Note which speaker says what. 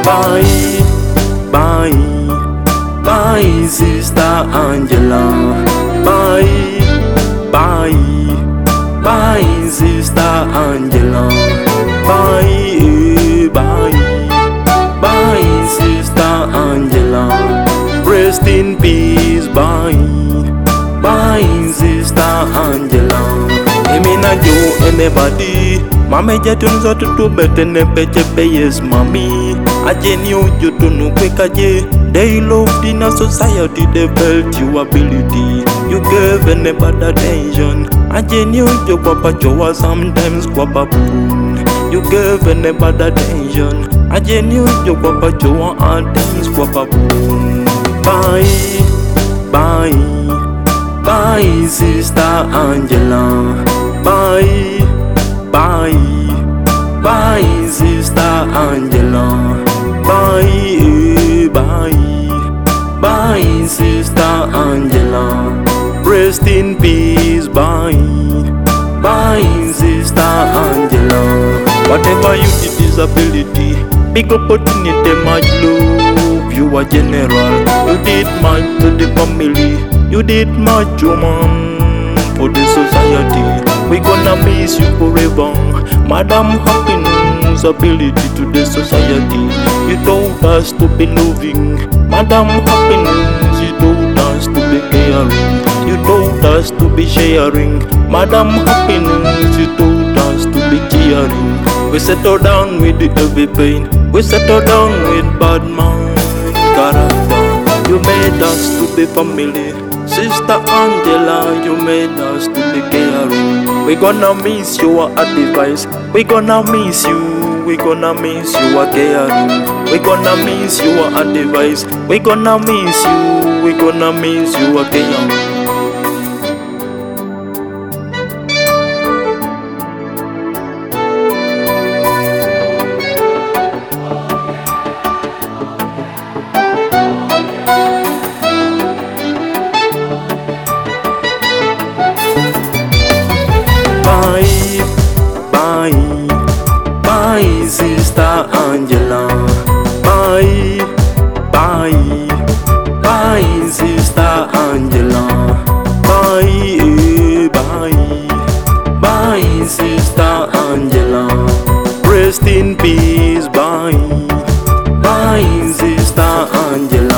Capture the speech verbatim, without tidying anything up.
Speaker 1: Bye, bye, bye, Sister Angela. Bye, bye, bye, Sister Angela. Bye, bye, bye, Sister Angela. Rest in peace, bye, bye, Sister Angela. Emina jo anybody. Mame jatun zotu tu betene peche peyes mami. Aje ni uju tunu kwekaje. They loved in a society, they felt your ability. You gave anybody attention. Aje ni uju kwa pachowa sometimes kwa baboon. You gave anybody attention. Aje ni uju kwa pachowa at times kwa baboon. Bye, bye, bye, Sister Angela. Bye, bye, bye, Sister Angela. Bye, bye, bye, Sister Angela. Rest in peace, bye, bye, Sister Angela. Whatever you did, disability, big opportunity, much love. You are general. You did much to the family. You did much, woman, for the society. We gonna miss you forever, Madam Happiness, ability to the society. You taught us to be loving, Madam Happiness. You taught us to be caring. You taught us to be sharing, Madam Happiness. You taught us to be cheering. We settle down with the heavy pain. We settle down with bad mind character. You made us to be family. Sister Angela, you made us to be caring. We gonna miss your advice. We gonna miss you. We gonna miss your caring. We gonna miss your advice. We gonna miss you. We gonna miss your caring. Bye, bye, bye, Sister Angela. Bye, bye, bye, Sister Angela. Bye, bye, bye, Sister Angela. Rest in peace, bye, bye, Sister Angela.